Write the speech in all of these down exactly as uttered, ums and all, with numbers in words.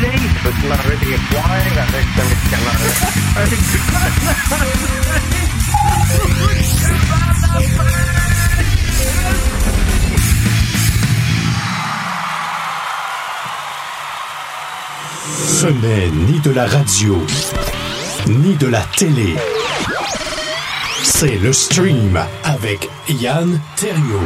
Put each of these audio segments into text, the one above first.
police was already applying avec ce médicament. Ce n'est ni de la radio, ni de la télé. C'est le stream avec Yann Terriot.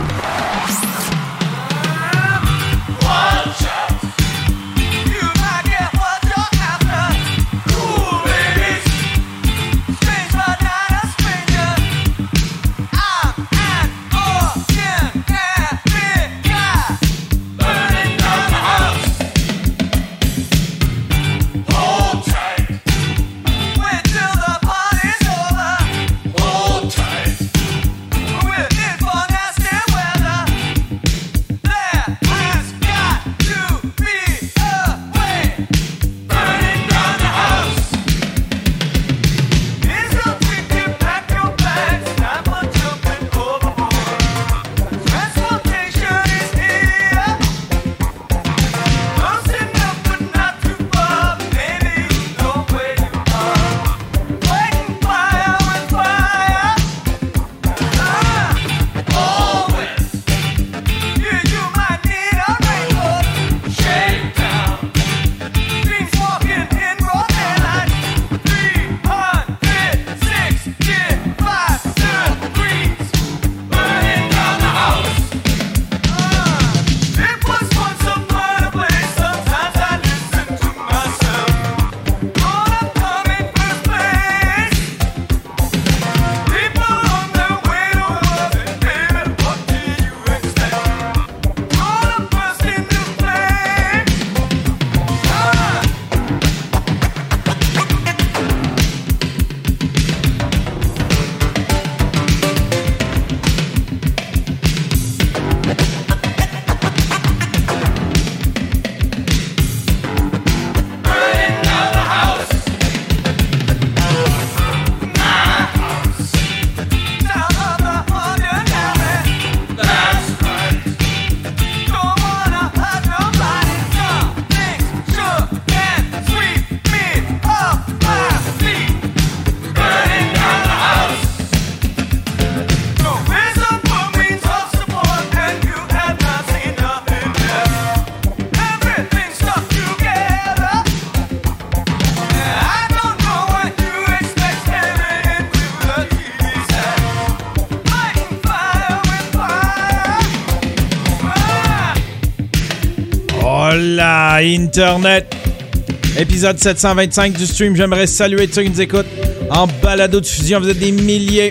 Hola Internet, épisode sept cent vingt-cinq du stream. J'aimerais saluer tous ceux qui nous écoutent en balado-diffusion. Vous êtes des milliers,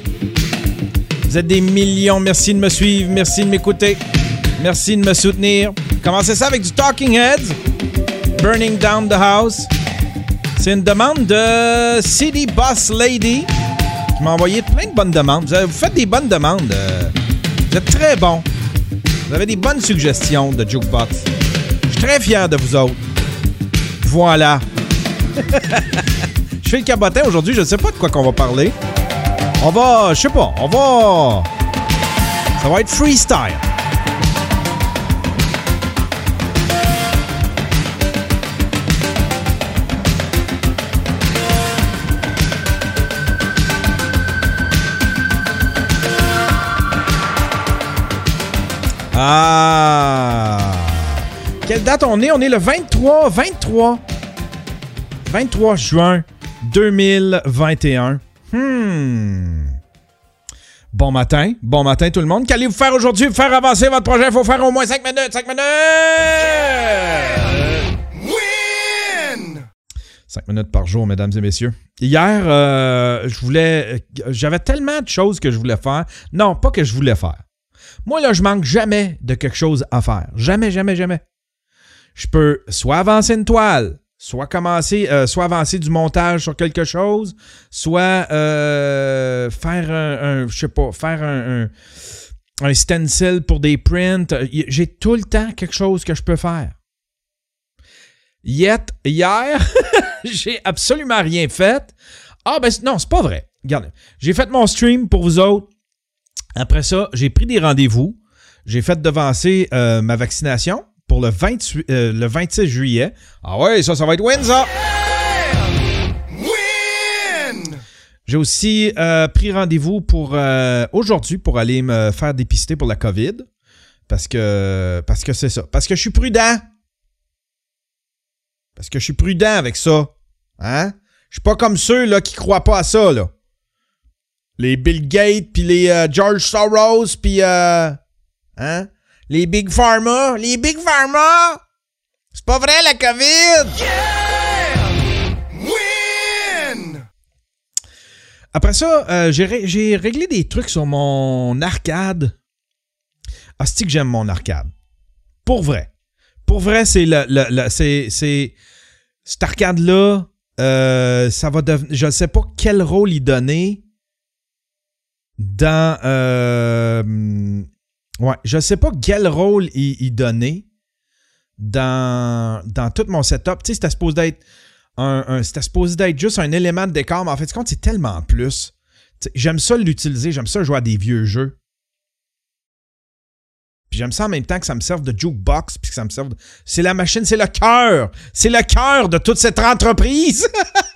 vous êtes des millions. Merci de me suivre, merci de m'écouter, merci de me soutenir. Commencez ça avec du Talking Heads, Burning Down the House. C'est une demande de City Boss Lady qui m'a envoyé plein de bonnes demandes. Vous, avez, vous faites des bonnes demandes, euh, vous êtes très bons, vous avez des bonnes suggestions de Jukebox. Je suis très fier de vous autres. Voilà. Je fais le cabotin aujourd'hui, je ne sais pas de quoi qu'on va parler. On va, je sais pas, on va... Ça va être freestyle. Ah... Quelle date on est? On est le vingt-trois, vingt-trois, vingt-trois juin deux mille vingt et un. Hmm. Bon matin, bon matin tout le monde. Qu'allez-vous faire aujourd'hui pour faire avancer votre projet? Il faut faire au moins cinq minutes, cinq minutes! Win! cinq minutes par jour, mesdames et messieurs. Hier, euh, je voulais... J'avais tellement de choses que je voulais faire. Non, pas que je voulais faire. Moi, là, je manque jamais de quelque chose à faire. Jamais, jamais, jamais. Je peux soit avancer une toile, soit commencer, euh, soit avancer du montage sur quelque chose, soit euh, faire un, un, je sais pas, faire un, un, un stencil pour des prints. J'ai tout le temps quelque chose que je peux faire. Yet, hier, j'ai absolument rien fait. Ah ben non, c'est pas vrai. Regardez, j'ai fait mon stream pour vous autres. Après ça, j'ai pris des rendez-vous. J'ai fait devancer euh, ma vaccination pour le, vingt-huit, euh, le vingt-six juillet. Ah ouais, ça, ça va être win, ça! Win! J'ai aussi euh, pris rendez-vous pour euh, aujourd'hui pour aller me faire dépister pour la COVID. Parce que, parce que c'est ça. Parce que je suis prudent. Parce que je suis prudent avec ça. Hein? Je suis pas comme ceux là, qui croient pas à ça, là. Les Bill Gates, puis les euh, George Soros, puis euh, hein? Les Big Pharma. Les Big Pharma! C'est pas vrai, la COVID! Yeah! Win! Après ça, euh, j'ai, ré- j'ai réglé des trucs sur mon arcade. Ah, c'est que j'aime mon arcade. Pour vrai. Pour vrai, c'est le, le, le c'est, c'est cet arcade-là, euh, ça va devenir. Je ne sais pas quel rôle y donner dans. Euh, ouais, je ne sais pas quel rôle y, y donner dans, dans tout mon setup. Tu sais, c'était supposé d'être un, un, c'était supposé d'être juste un élément de décor, mais en fait, compte, c'est tellement plus. T'sais, j'aime ça l'utiliser, j'aime ça jouer à des vieux jeux. Puis j'aime ça en même temps que ça me serve de jukebox, puis que ça me serve de... C'est la machine, c'est le cœur. C'est le cœur de toute cette entreprise.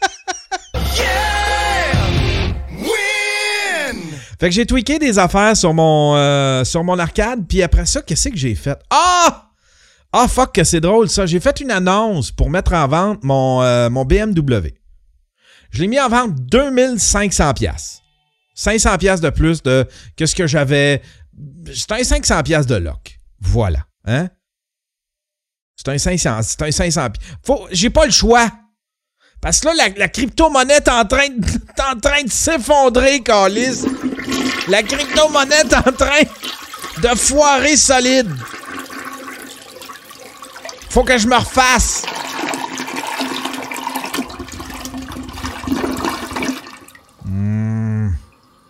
Yeah! Win! Fait que j'ai tweaké des affaires sur mon, euh, sur mon arcade, puis après ça, qu'est-ce que j'ai fait? Ah! Ah, fuck, que c'est drôle, ça. J'ai fait une annonce pour mettre en vente mon, euh, mon B M W. Je l'ai mis en vente deux mille cinq cents dollars. cinq cents dollars de plus de que ce que j'avais... C'est un cinq cents dollars de loc. Voilà. Hein? C'est un cinq cents. C'est un cinq cents. Faut, j'ai pas le choix. Parce que là, la, la crypto-monnaie est en train de, est en train de s'effondrer, câlisse. La crypto-monnaie est en train de foirer solide. Faut que je me refasse. Hmm.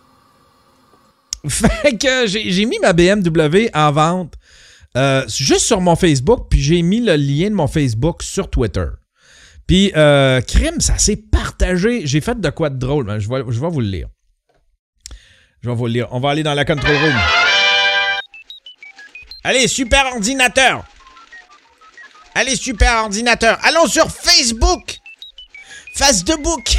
Fait que j'ai, j'ai mis ma B M W en vente euh, juste sur mon Facebook, puis j'ai mis le lien de mon Facebook sur Twitter. Puis, euh, crime, ça s'est partagé. J'ai fait de quoi de drôle. Je vais, je vais vous le lire. Je vais vous le lire. On va aller dans la control room. Allez, super ordinateur. Allez, super ordinateur. Allons sur Facebook. Facebook.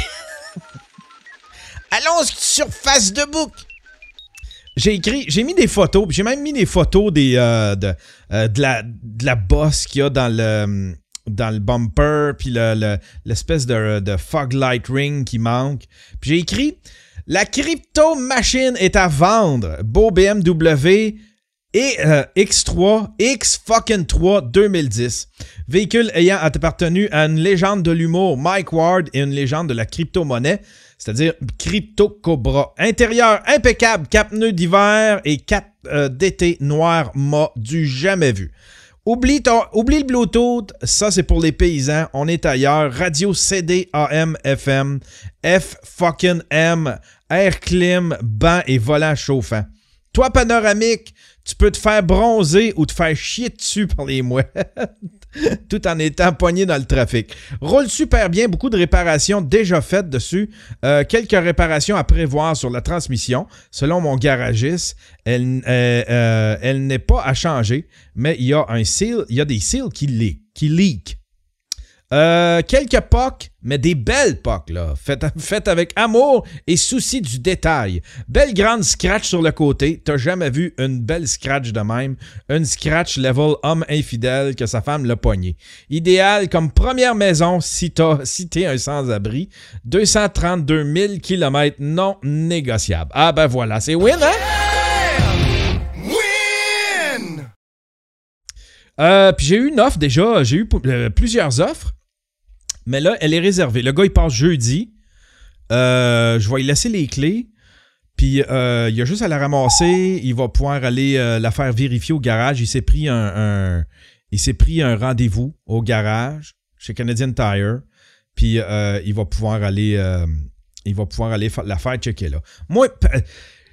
Allons sur Facebook. J'ai écrit, j'ai mis des photos, j'ai même mis des photos des, euh, de, euh, de, la, de la bosse qu'il y a dans le, dans le bumper, puis le, le, l'espèce de, de fog light ring qui manque. Puis j'ai écrit, la crypto machine est à vendre. Beau B M W et euh, X trois, X fucking trois deux mille dix. Véhicule ayant appartenu à une légende de l'humour, Mike Ward, et une légende de la crypto-monnaie, c'est-à-dire Crypto Cobra. Intérieur impeccable, quatre pneus d'hiver et quatre euh, d'été noir mat du jamais vu. Oublie, ton, oublie le Bluetooth, ça c'est pour les paysans, on est ailleurs. Radio C D, A M, F M, F fucking M, air clim, banc et volant chauffant. Toit panoramique, tu peux te faire bronzer ou te faire chier dessus par les mouettes, tout en étant pogné dans le trafic. Roule super bien, beaucoup de réparations déjà faites dessus. Euh, quelques réparations à prévoir sur la transmission. Selon mon garagiste, elle, euh, euh, elle n'est pas à changer, mais il y a un seal, il y a des seals qui leak. Qui leak. Euh, quelques P O C, mais des belles P O C, là. Faites, faites avec amour et souci du détail. Belle grande scratch sur le côté. T'as jamais vu une belle scratch de même. Une scratch level homme infidèle que sa femme l'a pogné. Idéal comme première maison si, t'as, si t'es un sans-abri. deux cent trente-deux mille kilomètres non négociables. Ah ben voilà, c'est win, hein? Win! Euh, puis j'ai eu une offre déjà. J'ai eu euh, plusieurs offres. Mais là, elle est réservée. Le gars, il passe jeudi. Euh, je vais lui laisser les clés. Puis, euh, il a juste à la ramasser. Il va pouvoir aller euh, la faire vérifier au garage. Il s'est pris un, un, il s'est pris un rendez-vous au garage chez Canadian Tire. Puis, euh, il va pouvoir aller, euh, il va pouvoir aller fa- la faire checker là. Moi, p-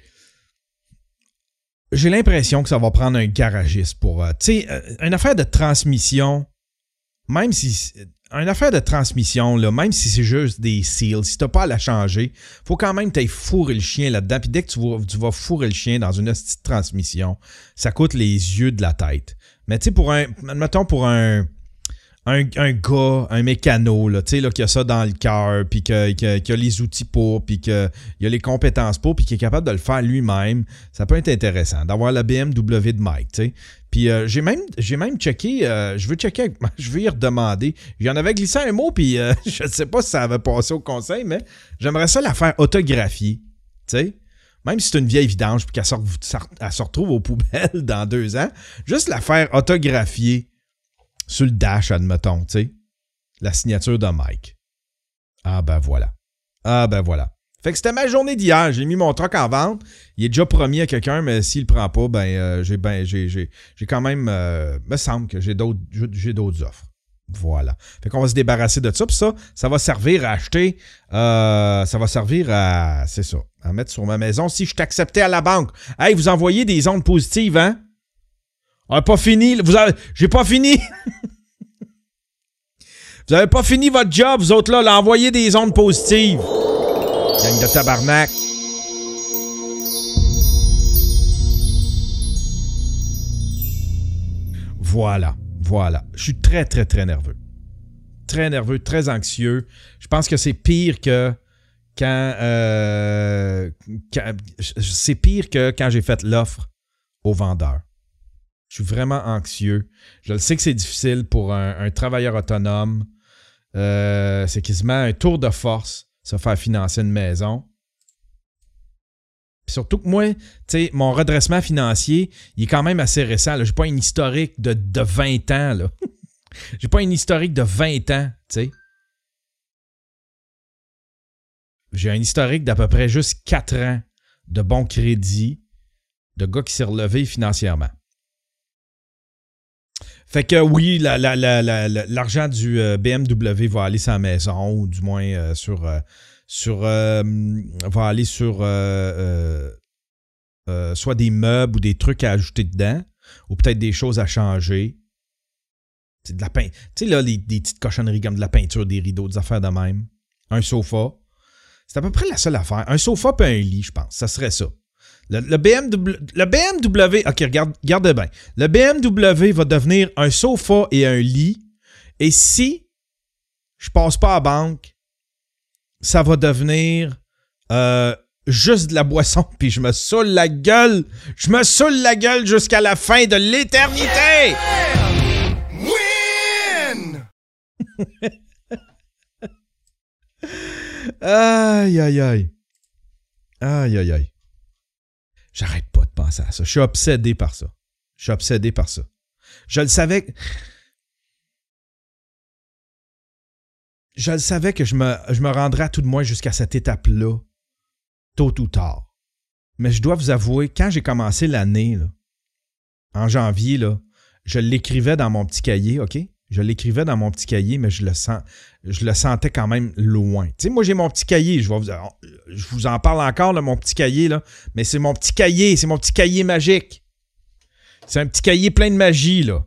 j'ai l'impression que ça va prendre un garagiste pour... Euh, tu sais, euh, une affaire de transmission, même si... Une affaire de transmission, là, même si c'est juste des seals, si t'as pas à la changer, faut quand même que t'ailles fourrer le chien là-dedans. Puis dès que tu vas, tu vas fourrer le chien dans une petite transmission, ça coûte les yeux de la tête. Mais tu sais, pour un, mettons, pour un, un, un gars, un mécano, là, tu sais, là, qui a ça dans le cœur, puis qui a, qui a, qui a les outils pour, puis qui a les compétences pour, puis qui est capable de le faire lui-même, ça peut être intéressant d'avoir la B M W de Mike, tu sais. Puis euh, j'ai même j'ai même checké, euh, je veux checker, avec, je veux y redemander. J'en avais glissé un mot, puis euh, je ne sais pas si ça avait passé au conseil, mais j'aimerais ça la faire autographier, tu sais. Même si c'est une vieille vidange, puis qu'elle se, elle se retrouve aux poubelles dans deux ans, juste la faire autographier sur le dash, admettons, tu sais. La signature de Mike. Ah ben voilà. Ah ben voilà. Fait que c'était ma journée d'hier. J'ai mis mon truck en vente. Il est déjà promis à quelqu'un, mais s'il le prend pas, ben euh, j'ai ben j'ai, j'ai, j'ai quand même. Euh, me semble que j'ai d'autres, j'ai d'autres offres. Voilà. Fait qu'on va se débarrasser de ça. Puis ça, ça va servir à acheter. Euh, ça va servir à. C'est ça. À mettre sur ma maison si je t'acceptais à la banque. Hey, vous envoyez des ondes positives, hein? On n'a pas fini. Vous avez, j'ai pas fini. Vous avez pas fini votre job, vous autres là. là envoyez des ondes positives. Gang de tabarnak. Voilà, voilà. Je suis très, très, très nerveux. Très nerveux, très anxieux. Je pense que c'est pire que quand... Euh, quand c'est pire que quand j'ai fait l'offre au vendeur. Je suis vraiment anxieux. Je le sais que c'est difficile pour un, un travailleur autonome. Euh, c'est quasiment un tour de force. Se faire financer une maison. Puis surtout que moi, tu sais, mon redressement financier, il est quand même assez récent. Je n'ai pas une historique de, de vingt ans. Là. J'ai pas une historique de vingt ans, tu sais. J'ai un historique d'à peu près juste quatre ans de bon crédit, de gars qui s'est relevé financièrement. Fait que oui, la, la, la, la, l'argent du euh, B M W va aller sur la maison, ou du moins euh, sur, euh, sur euh, va aller sur euh, euh, euh, soit des meubles ou des trucs à ajouter dedans, ou peut-être des choses à changer. C'est de la peint- tu sais, là, les, des petites cochonneries comme de la peinture, des rideaux, des affaires de même. Un sofa. C'est à peu près la seule affaire. Un sofa puis un lit, je pense. Ça serait ça. Le, le, B M W, le B M W, ok, regarde, regarde bien. Le B M W va devenir un sofa et un lit. Et si je passe pas à la banque, ça va devenir euh, juste de la boisson. Puis je me saoule la gueule. Je me saoule la gueule jusqu'à la fin de l'éternité. Win! Aïe, aïe, aïe. Aïe, aïe, aïe. J'arrête pas de penser à ça. Je suis obsédé par ça. Je suis obsédé par ça. Je le savais. Que... Je le savais que je me, je me rendrais à tout de moins jusqu'à cette étape-là, tôt ou tard. Mais je dois vous avouer, quand j'ai commencé l'année, là, en janvier, là, je l'écrivais dans mon petit cahier, OK? Je l'écrivais dans mon petit cahier, mais je le sens, je le sentais quand même loin. Tu sais, moi, j'ai mon petit cahier. Je, vais vous, je vous en parle encore, là, mon petit cahier, là. Mais c'est mon petit cahier. C'est mon petit cahier magique. C'est un petit cahier plein de magie, là.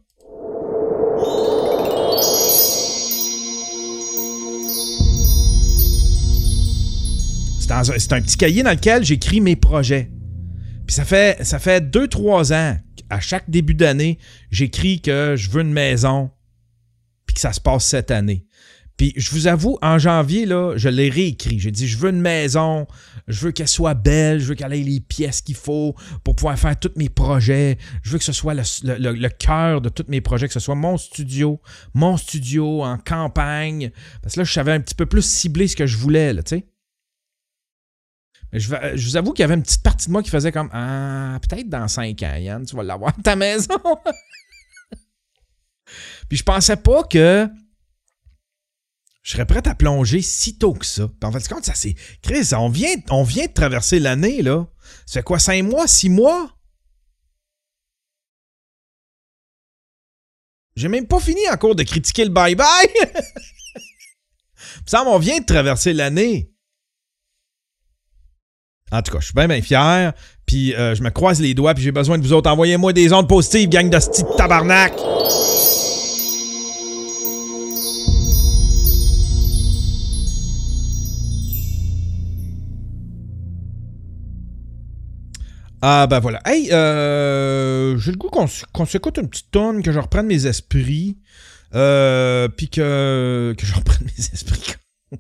C'est, dans, c'est un petit cahier dans lequel j'écris mes projets. Puis ça fait, ça fait deux, trois ans, à chaque début d'année, j'écris que je veux une maison. Puis que ça se passe cette année. Puis je vous avoue, en janvier, là, je l'ai réécrit. J'ai dit, je veux une maison, je veux qu'elle soit belle, je veux qu'elle ait les pièces qu'il faut pour pouvoir faire tous mes projets. Je veux que ce soit le, le, le cœur de tous mes projets, que ce soit mon studio, mon studio en campagne. Parce que là, je savais un petit peu plus cibler ce que je voulais, là, tu sais. Mais je, je vous avoue qu'il y avait une petite partie de moi qui faisait comme, ah, peut-être dans cinq ans, Yann, tu vas l'avoir ta maison. Puis je pensais pas que je serais prêt à plonger si tôt que ça. Puis en fait, compte, ça c'est... Chris, on vient, on vient de traverser l'année, là. Ça fait quoi, cinq mois, six mois? J'ai même pas fini encore de critiquer le bye-bye. Ça, on vient de traverser l'année. En tout cas, je suis bien, bien fier. Puis euh, je me croise les doigts, puis j'ai besoin de vous autres. Envoyez-moi des ondes positives, gang de sti de tabarnak. Ah, ben voilà. Hey, euh, j'ai le goût qu'on, qu'on s'écoute une petite tonne, que je reprenne mes esprits. Euh, puis que, que je reprenne mes esprits.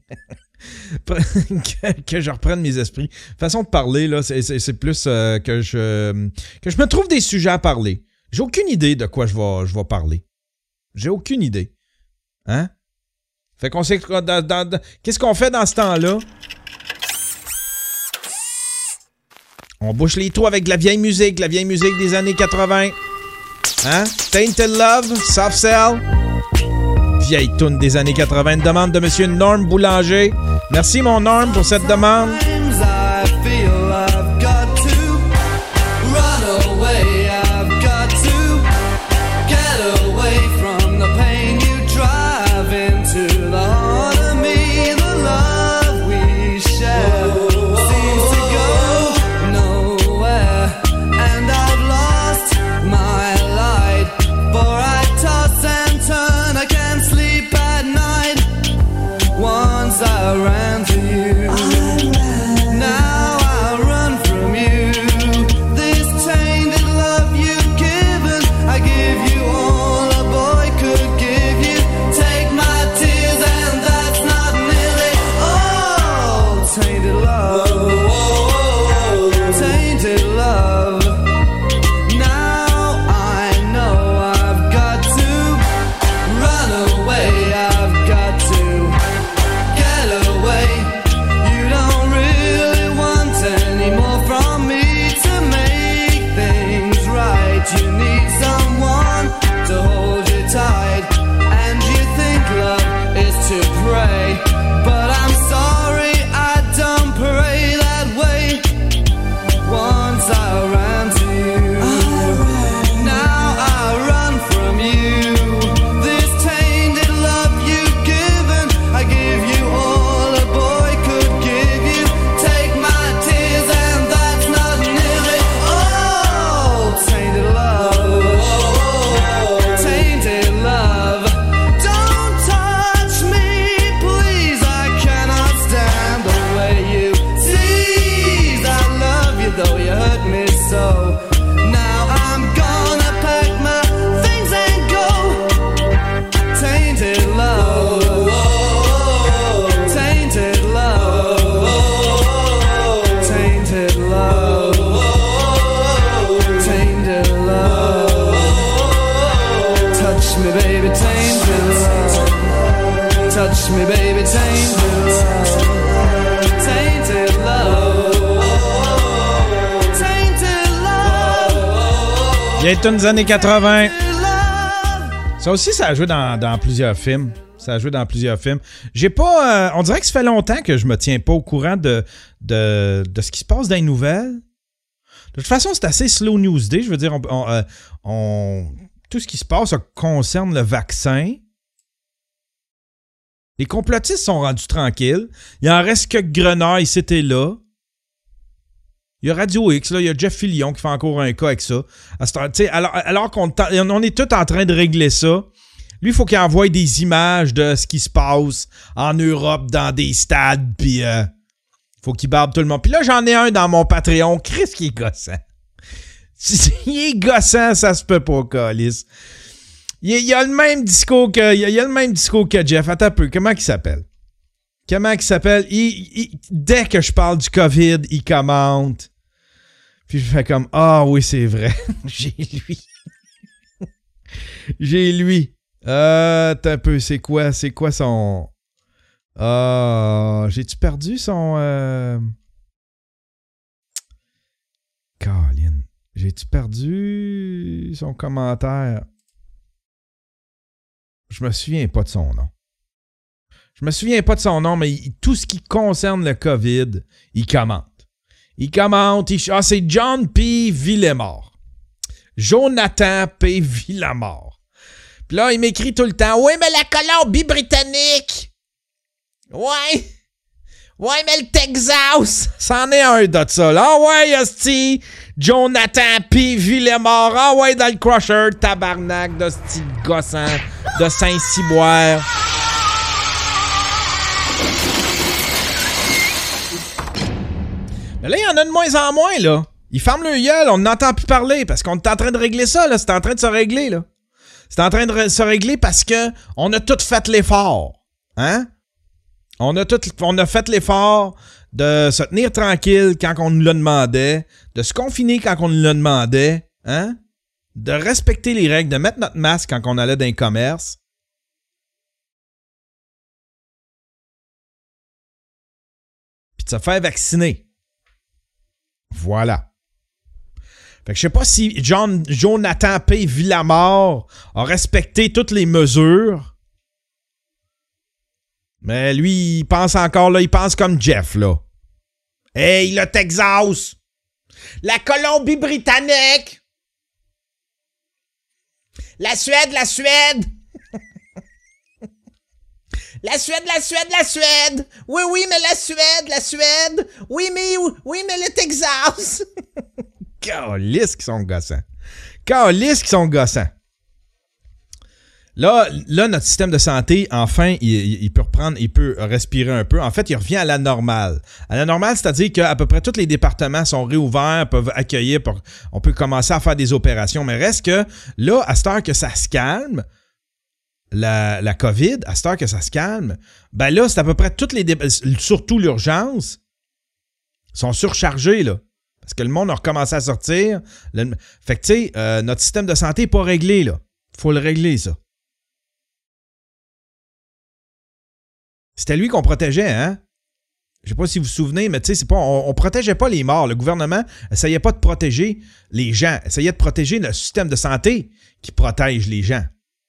que, que je reprenne mes esprits. Façon de parler, là, c'est, c'est, c'est plus euh, que je que je me trouve des sujets à parler. J'ai aucune idée de quoi je vais, je vais parler. J'ai aucune idée. Hein? Fait qu'on sait... Dans, dans, dans, qu'est-ce qu'on fait dans ce temps-là? On bouche les trous avec de la vieille musique, la vieille musique des années quatre-vingts. Hein? Tainted Love, Soft Cell. Vieille toune des années quatre-vingts. Demande de Monsieur Norm Boulanger. Merci, mon Norm, pour cette demande. Les tunes des années quatre-vingts. Ça aussi, ça a joué dans, dans plusieurs films. Ça a joué dans plusieurs films. J'ai pas... Euh, on dirait que ça fait longtemps que je me tiens pas au courant de, de, de ce qui se passe dans les nouvelles. De toute façon, c'est assez slow news day. Je veux dire, on, on, euh, on, tout ce qui se passe ça concerne le vaccin. Les complotistes sont rendus tranquilles. Il en reste que Grenaille, c'était là. Il y a Radio X, là, il y a Jeff Fillion qui fait encore un cas avec ça. Alors, alors qu'on on est tous en train de régler ça, lui, il faut qu'il envoie des images de ce qui se passe en Europe dans des stades, puis il euh, faut qu'il barbe tout le monde. Puis là, j'en ai un dans mon Patreon. Chris qui est gossant. Il est gossant, ça se peut pas, câlisse. Il, il a le même discours que, il a, il a le même discours que Jeff. Attends un peu, comment il s'appelle? Comment il s'appelle? Il, il, dès que je parle du COVID, il commente. Puis je fais comme, ah oui, c'est vrai. J'ai lui. J'ai lui. Euh, attends un peu, c'est quoi? C'est quoi son... Ah, j'ai-tu perdu son... Euh... Colin. J'ai-tu perdu son commentaire? Je me souviens pas de son nom. Je me souviens pas de son nom, mais il, tout ce qui concerne le COVID, il commente. Il commente. Il, ah, c'est John P. Villemort. Jonathan P. Villemort. Puis là, il m'écrit tout le temps. Oui, mais la Colombie-Britannique. Ouais. Ouais, mais le Texas. C'en est un de ça, là. Ah ouais, hostie. Jonathan P. Villemort. Ah ouais, dans le crusher. Tabarnak d'hostie gossant de Saint-Cyboire. Mais là, il y en a de moins en moins, là. Ils ferment le gueule, on n'entend plus parler parce qu'on est en train de régler ça, là. C'est en train de se régler, là. C'est en train de re- se régler parce que on a tout fait l'effort. Hein? On a tout, on a fait l'effort de se tenir tranquille quand on nous le demandait, de se confiner quand on nous le demandait, hein? De respecter les règles, de mettre notre masque quand on allait dans les commerces. Puis de se faire vacciner. Voilà. Fait que je sais pas si John, Jonathan P. Villamort a respecté toutes les mesures. Mais lui, il pense encore, là, il pense comme Jeff, là. Hey, le Texas! La Colombie-Britannique! La Suède, la Suède! La Suède, la Suède, la Suède! Oui, oui, mais la Suède, la Suède! Oui, mais, oui, mais le Texas! Calisse qui sont gossants. Calisse qui sont gossants. Là, là, notre système de santé, enfin, il, il peut reprendre, il peut respirer un peu. En fait, il revient à la normale. À la normale, c'est-à-dire qu'à peu près tous les départements sont réouverts, peuvent accueillir, pour, on peut commencer à faire des opérations. Mais reste que, là, à cette heure que ça se calme, la, la COVID, à cette heure que ça se calme, ben là, c'est à peu près toutes les, dé- surtout l'urgence, sont surchargés, là. Parce que le monde a recommencé à sortir. Le, fait que, tu sais, euh, notre système de santé n'est pas réglé, là. Faut le régler, ça. C'était lui qu'on protégeait, hein? Je sais pas si vous vous souvenez, mais tu sais, c'est pas, on, on protégeait pas les morts. Le gouvernement essayait pas de protéger les gens. Essayait de protéger le système de santé qui protège les gens.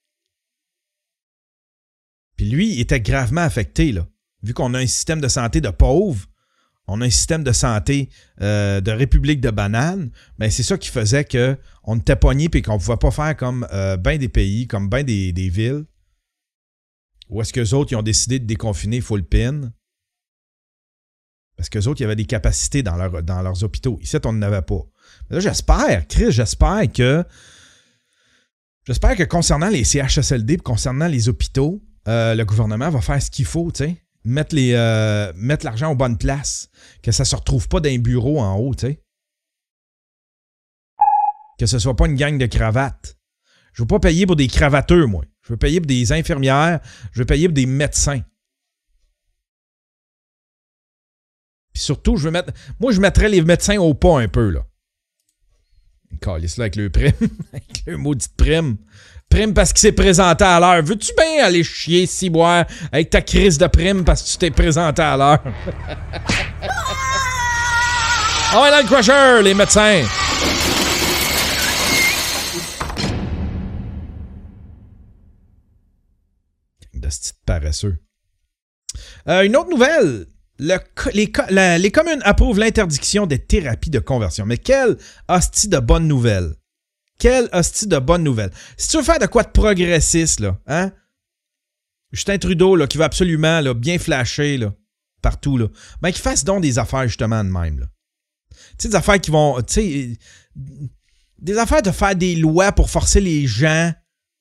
Puis lui, il était gravement affecté, là. Vu qu'on a un système de santé de pauvres, on a un système de santé euh, de république de bananes, ben c'est ça qui faisait qu'on était pogné et qu'on ne pouvait pas faire comme euh, ben des pays, comme ben des, des villes. Ou est-ce qu'eux autres, ils ont décidé de déconfiner full pin? Parce qu'eux autres, il y avait des capacités dans, leur, dans leurs hôpitaux. Ici, on n'en avait pas. Mais là, j'espère, Chris, j'espère que j'espère que concernant les C H S L D, concernant les hôpitaux, euh, le gouvernement va faire ce qu'il faut, tu sais. Mettre, les, euh, mettre l'argent aux bonnes places. Que ça ne se retrouve pas dans un bureau en haut, tu sais. Que ce ne soit pas une gang de cravates. Je ne veux pas payer pour des cravateux, moi. Je veux payer pour des infirmières. Je veux payer pour des médecins. Puis surtout, je veux mettre. Moi, je mettrais les médecins au pas un peu, là. Calisse là avec le prime. Avec le maudit prime. Prime parce qu'il s'est présenté à l'heure. Veux-tu bien aller chier, ciboire, avec ta crise de prime parce que tu t'es présenté à l'heure? Ah ouais, dans le crusher, les médecins! De ce type paresseux. Euh, une autre nouvelle. Le, les, la, les communes approuvent l'interdiction des thérapies de conversion. Mais quelle hostie de bonne nouvelle. Quelle hostie de bonne nouvelle. Si tu veux faire de quoi de progressiste, là, hein? Justin Trudeau, là, qui va absolument là, bien flasher là, partout, là, ben qu'il fasse donc des affaires justement de même. Là. Tu sais, des affaires qui vont. Tu sais, des affaires de faire des lois pour forcer les gens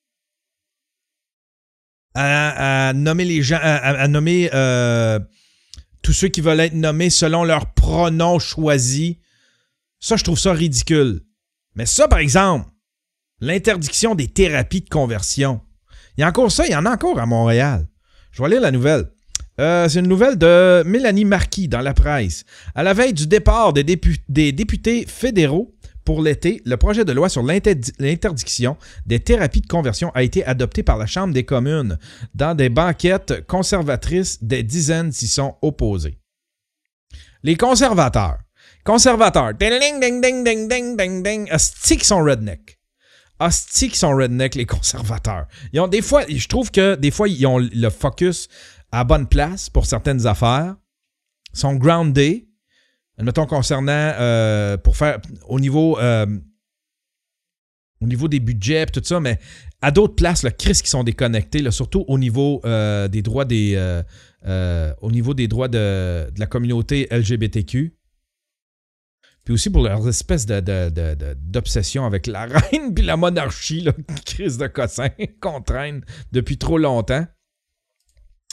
à, à nommer les gens, à, à nommer euh, tous ceux qui veulent être nommés selon leurs pronoms choisis. Ça, je trouve ça ridicule. Mais ça, par exemple, l'interdiction des thérapies de conversion. Il y a encore ça, il y en a encore à Montréal. Je vais lire la nouvelle. Euh, c'est une nouvelle de Mélanie Marquis dans la presse. À la veille du départ des, dépu- des députés fédéraux pour l'été, le projet de loi sur l'interdi- l'interdiction des thérapies de conversion a été adopté par la Chambre des communes. Dans des banquettes conservatrices, des dizaines s'y sont opposées. Les conservateurs. Conservateurs. Ding, ding, ding, ding, ding, ding, ding, ding. Asti qui sont redneck. Asti qui sont redneck, les conservateurs. Ils ont des fois, je trouve que des fois, ils ont le focus à bonne place pour certaines affaires. Ils sont groundés. Admettons concernant, euh, pour faire, au niveau, euh, au niveau des budgets et tout ça, mais à d'autres places, le Chris qui sont déconnectés, là, surtout au niveau euh, des droits des, euh, euh, au niveau des droits de, de la communauté L G B T Q. Puis aussi pour leurs espèces de, de, de, de, d'obsession avec la reine puis la monarchie, là, crise de cossin qu'on traîne depuis trop longtemps.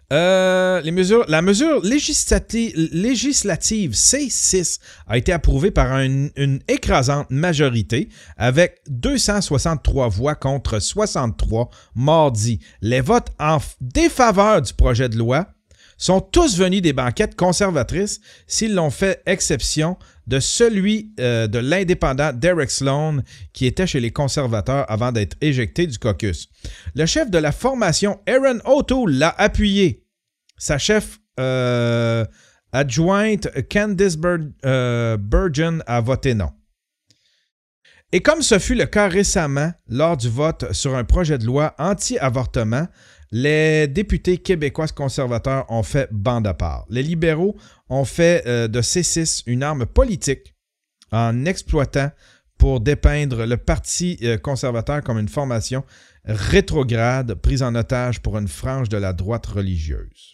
Euh, les mesures, la mesure législati- législative C six a été approuvée par un- une écrasante majorité avec deux cent soixante-trois voix contre soixante-trois mardi. Les votes en f- défaveur du projet de loi sont tous venus des banquettes conservatrices s'ils l'ont fait exception de celui euh, de l'indépendant Derek Sloan qui était chez les conservateurs avant d'être éjecté du caucus. Le chef de la formation, Aaron O'Toole, l'a appuyé. Sa chef euh, adjointe, Candice Bur- euh, Burgeon, a voté non. Et comme ce fut le cas récemment lors du vote sur un projet de loi anti-avortement, les députés québécois conservateurs ont fait bande à part. Les libéraux ont fait euh, de C six une arme politique en exploitant pour dépeindre le Parti euh, conservateur comme une formation rétrograde prise en otage pour une frange de la droite religieuse.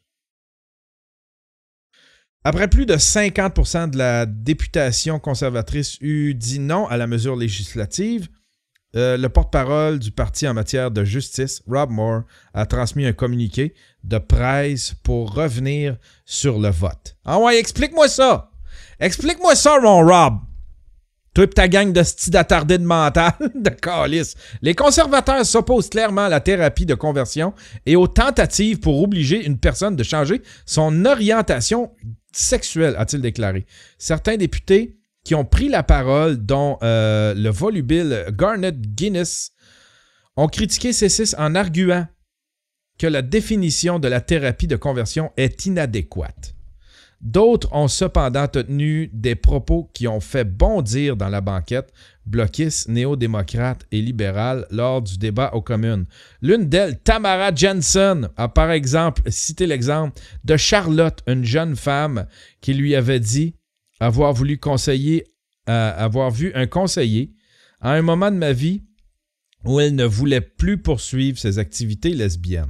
Après plus de cinquante pour cent de la députation conservatrice eut dit non à la mesure législative, Euh, le porte-parole du parti en matière de justice, Rob Moore, a transmis un communiqué de presse pour revenir sur le vote. Ah ouais, explique-moi ça! Explique-moi ça, mon Rob! Toi et ta gang de sti d'attardés de mental, de calice. Les conservateurs s'opposent clairement à la thérapie de conversion et aux tentatives pour obliger une personne de changer son orientation sexuelle, a-t-il déclaré. Certains députés qui ont pris la parole, dont euh, le volubile Garnet Guinness, ont critiqué C six en arguant que la définition de la thérapie de conversion est inadéquate. D'autres ont cependant tenu des propos qui ont fait bondir dans la banquette bloquistes, néo-démocrates et libérales lors du débat aux communes. L'une d'elles, Tamara Jensen, a par exemple cité l'exemple de Charlotte, une jeune femme qui lui avait dit avoir voulu conseiller, euh, avoir vu un conseiller à un moment de ma vie où elle ne voulait plus poursuivre ses activités lesbiennes.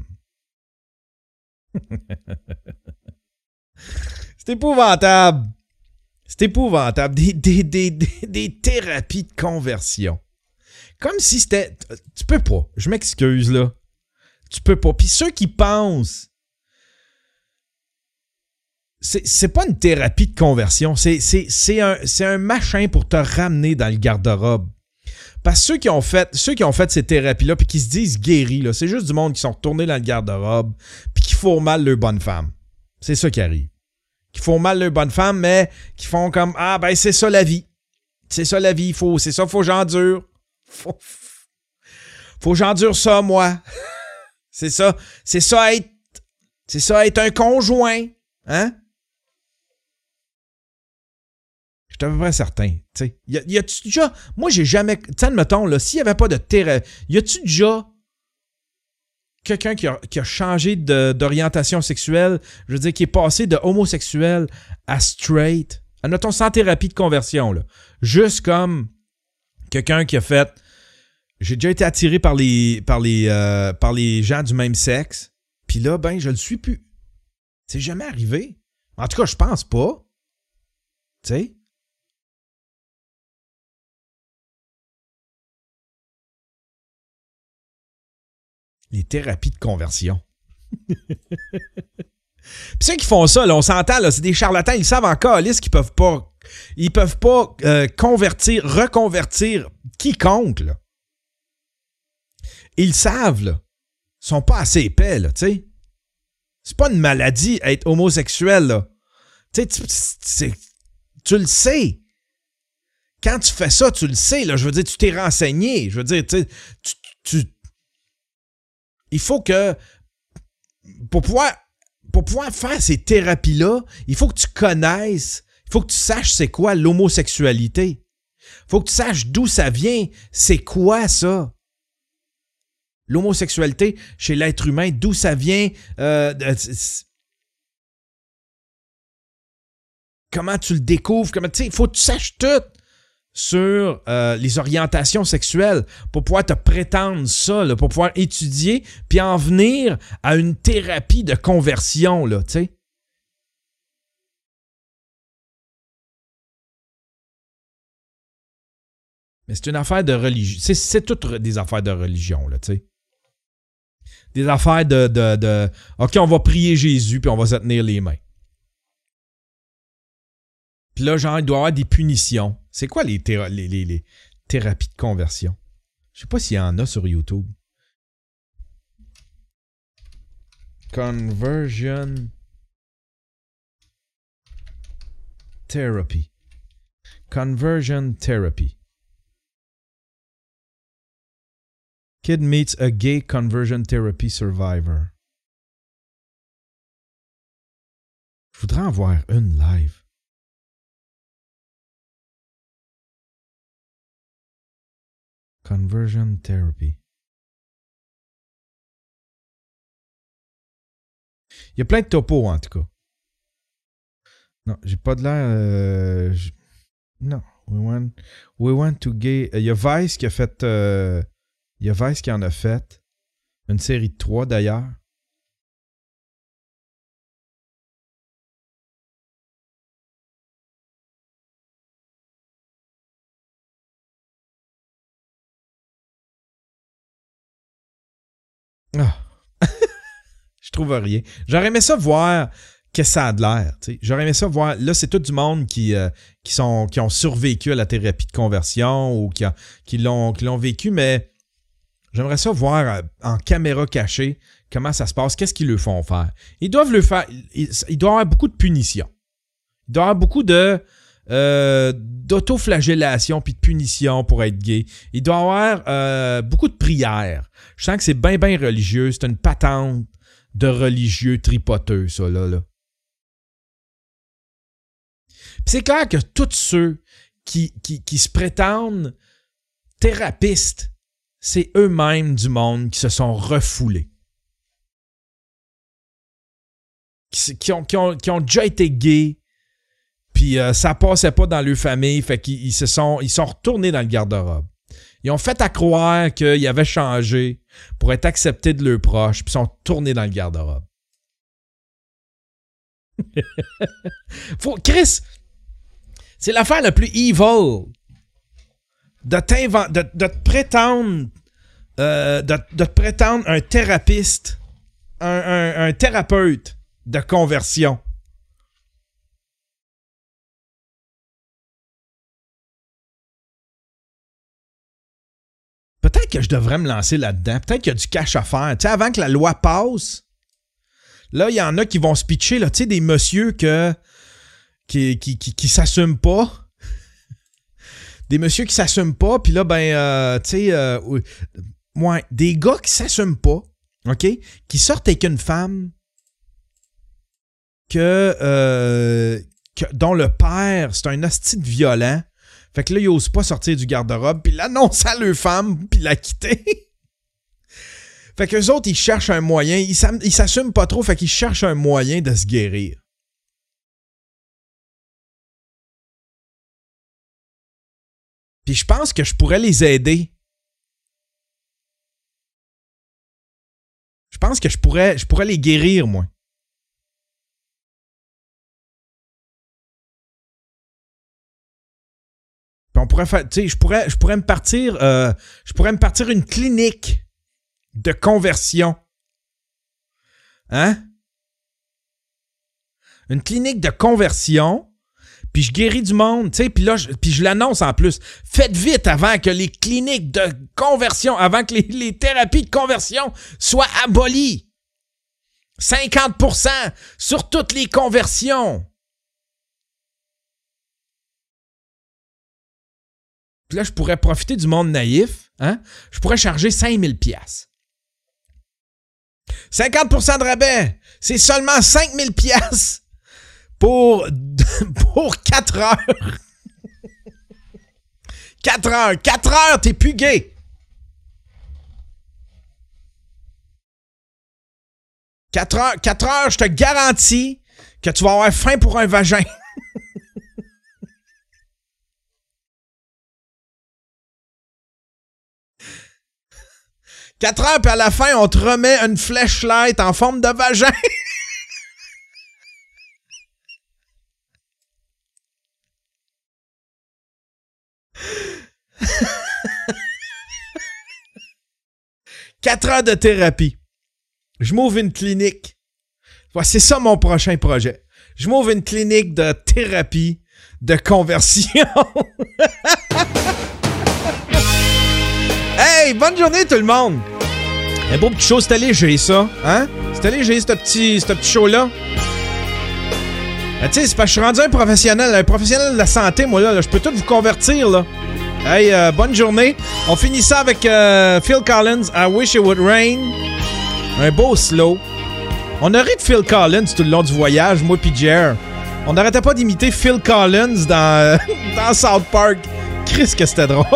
C'est épouvantable. C'est épouvantable. Des, des, des, des, des thérapies de conversion. Comme si c'était... Tu peux pas. Je m'excuse, là. Tu peux pas. Puis ceux qui pensent... C'est, c'est pas une thérapie de conversion, c'est, c'est, c'est, un, c'est un machin pour te ramener dans le garde-robe. Parce que ceux qui ont fait, ceux qui ont fait ces thérapies-là puis qui se disent guéris, là, c'est juste du monde qui sont retournés dans le garde-robe puis qui font mal leur bonne femme. C'est ça qui arrive. Qui font mal leur bonne femme, mais qui font comme « Ah, ben c'est ça la vie. C'est ça la vie, faut, c'est ça, faut que j'endure. Faut, faut que j'endure ça, moi. c'est ça, c'est ça être, c'est ça être un conjoint. Hein? » Je suis à peu près certain. T'sais. Y, a, y a-tu déjà... Moi, j'ai jamais... Tu sais, admettons, là, s'il n'y avait pas de thérapie... Y a-tu déjà quelqu'un qui a, qui a changé de, d'orientation sexuelle, je veux dire, qui est passé de homosexuel à straight, admettons, sans thérapie de conversion, là. Juste comme quelqu'un qui a fait... J'ai déjà été attiré par les, par les, euh, par les gens du même sexe, puis là, ben, je le suis plus. C'est jamais arrivé. En tout cas, je pense pas. Tu sais? Les thérapies de conversion. Puis ceux qui font ça, là, on s'entend, là, c'est des charlatans, ils savent en calice qu'ils peuvent pas, ils peuvent pas euh, convertir, reconvertir quiconque, là. Ils savent, là. Ils sont pas assez épais, là, tu sais. C'est pas une maladie être homosexuel, là. Tu sais, tu, tu, tu le sais. Quand tu fais ça, tu le sais, là. Je veux dire, tu t'es renseigné. Je veux dire, tu sais, tu, tu il faut que, pour pouvoir, pour pouvoir faire ces thérapies-là, il faut que tu connaisses, il faut que tu saches c'est quoi l'homosexualité. Il faut que tu saches d'où ça vient. C'est quoi ça? L'homosexualité chez l'être humain, d'où ça vient? Euh, comment tu le découvres? Comment, tu sais, il faut que tu saches tout sur euh, les orientations sexuelles pour pouvoir te prétendre ça, là, pour pouvoir étudier puis en venir à une thérapie de conversion, là, tu sais. Mais c'est une affaire de religion. C'est, c'est toutes des affaires de religion, là, tu sais. des affaires de, de, de... OK, on va prier Jésus, puis on va se tenir les mains. Puis là, genre, il doit y avoir des punitions. C'est quoi les, théra- les, les, les thérapies de conversion? Je sais pas s'il y en a sur YouTube. Conversion therapy. Conversion therapy. Kid meets a gay conversion therapy survivor. Je voudrais en voir une live. Conversion therapy. Il y a plein de topos, en tout cas. Non, j'ai pas de l'air... Euh, j... Non. We want, we want to gay... Il y a Vice qui a fait... Euh, il y a Vice qui en a fait. Une série de trois, d'ailleurs. Ah. Je trouve rien. J'aurais aimé ça voir que ça a de l'air. T'sais. J'aurais aimé ça voir... Là, c'est tout du monde qui, euh, qui, sont, qui ont survécu à la thérapie de conversion ou qui, a, qui, l'ont, qui l'ont vécu, mais j'aimerais ça voir euh, en caméra cachée comment ça se passe, qu'est-ce qu'ils leur font faire. Ils doivent le faire... Il, il doit y avoir beaucoup de punitions. Il doit y avoir beaucoup de... Euh, d'autoflagellation puis de punition pour être gay. Il doit y avoir euh, beaucoup de prières. Je sens que c'est bien, bien religieux. C'est une patente de religieux tripoteux, ça, là. là. Puis c'est clair que tous ceux qui, qui, qui se prétendent thérapeutes, c'est eux-mêmes du monde qui se sont refoulés. Qui, qui, ont, qui, ont, qui ont déjà été gays, puis euh, ça passait pas dans leur famille, fait qu'ils ils se sont, ils sont retournés dans le garde-robe. Ils ont fait à croire qu'ils avaient changé pour être acceptés de leurs proches, puis ils sont tournés dans le garde-robe. Faut, Chris, c'est l'affaire la plus evil de, de, de te prétendre euh, de, de te prétendre un thérapeute, un, un, un thérapeute de conversion. Peut-être que je devrais me lancer là-dedans. Peut-être qu'il y a du cash à faire. Tu sais, avant que la loi passe, là, il y en a qui vont se pitcher, là, tu sais, des messieurs que, qui, qui, qui, qui s'assument pas. Des messieurs qui s'assument pas, puis là, ben, euh, tu sais, euh, ouais, des gars qui s'assument pas, OK? Qui sortent avec une femme que, euh, que dont le père, c'est un hostie de violent. Fait que là, ils osent pas sortir du garde-robe, puis l'annoncer à leur femme, puis la quitter. Fait qu'eux autres, ils cherchent un moyen, ils, ils s'assument pas trop, fait qu'ils cherchent un moyen de se guérir. Puis je pense que je pourrais les aider. Je pense que je pourrais, je pourrais les guérir, moi. On pourrait faire, tu sais, je pourrais, je pourrais me partir, euh, je pourrais me partir une clinique de conversion. Hein? Une clinique de conversion, puis je guéris du monde, tu sais, puis là, je, puis je l'annonce en plus. Faites vite avant que les cliniques de conversion, avant que les, les thérapies de conversion soient abolies. cinquante pour cent sur toutes les conversions. Puis là, je pourrais profiter du monde naïf. Hein? Je pourrais charger cinq mille dollars. cinquante pour cent de rabais. C'est seulement cinq mille dollars pour, pour quatre heures. quatre heures. quatre heures, t'es plus gay. quatre heures, quatre heures, je te garantis que tu vas avoir faim pour un vagin. quatre heures, puis à la fin, on te remet une flashlight en forme de vagin. quatre heures de thérapie. Je m'ouvre une clinique. Ouais, c'est ça mon prochain projet. Je m'ouvre une clinique de thérapie de conversion. Hey, bonne journée tout le monde! Un beau petit show, c'était léger ça, hein? C'était léger ce petit, ce petit show-là. Ben, tu sais, c'est parce que je suis rendu un professionnel, un professionnel de la santé, moi là, là je peux tout vous convertir là. Hey, euh, bonne journée. On finit ça avec euh, Phil Collins, I Wish It Would Rain. Un beau slow. On a ri de Phil Collins tout le long du voyage, moi pis Jer. On n'arrêtait pas d'imiter Phil Collins dans, dans South Park. Chris que c'était drôle.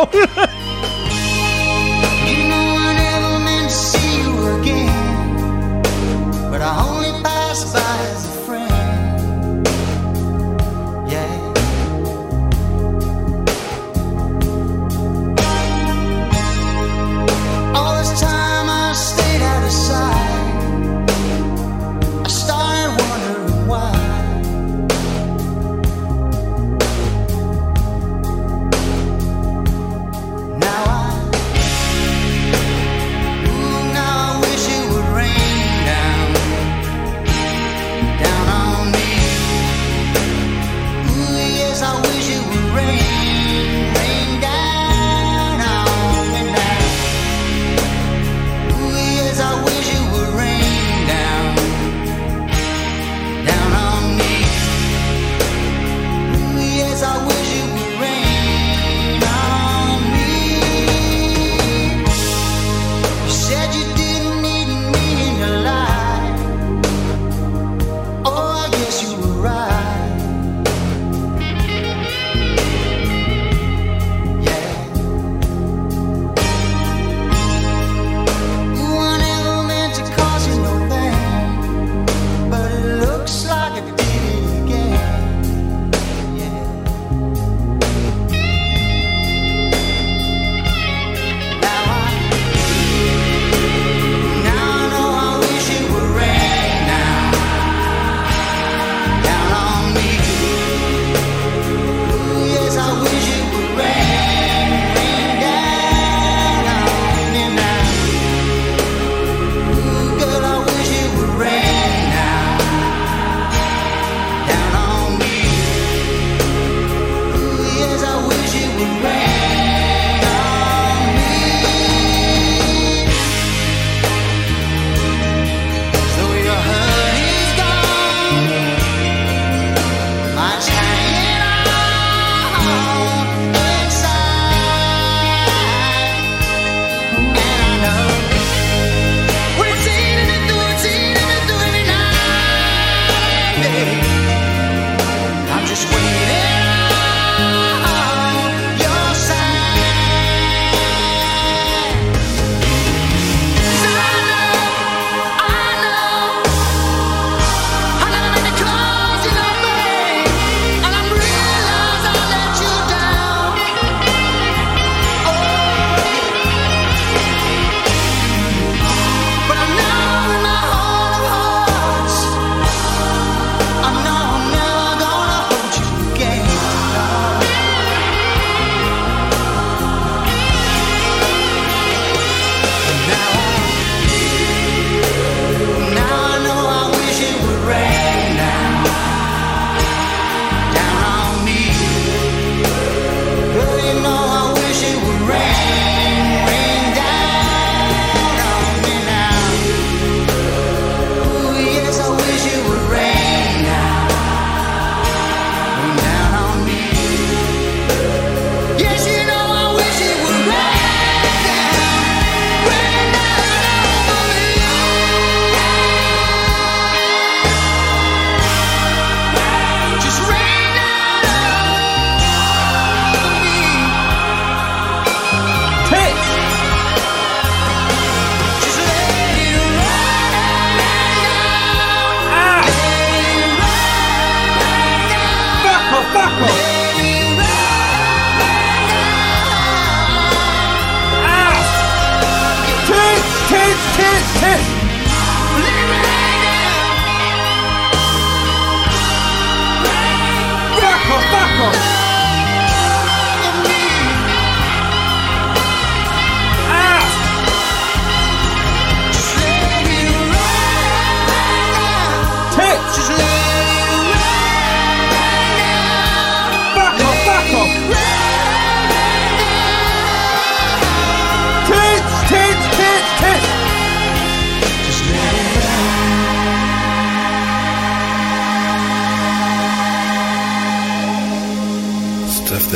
Now I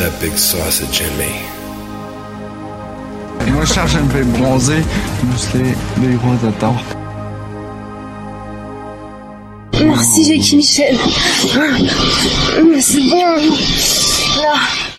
that big sausage in me. Moi, je cherche à me faire bronzer, muscler les gros attentes. Merci, Jackie Michel. C'est bon. Là.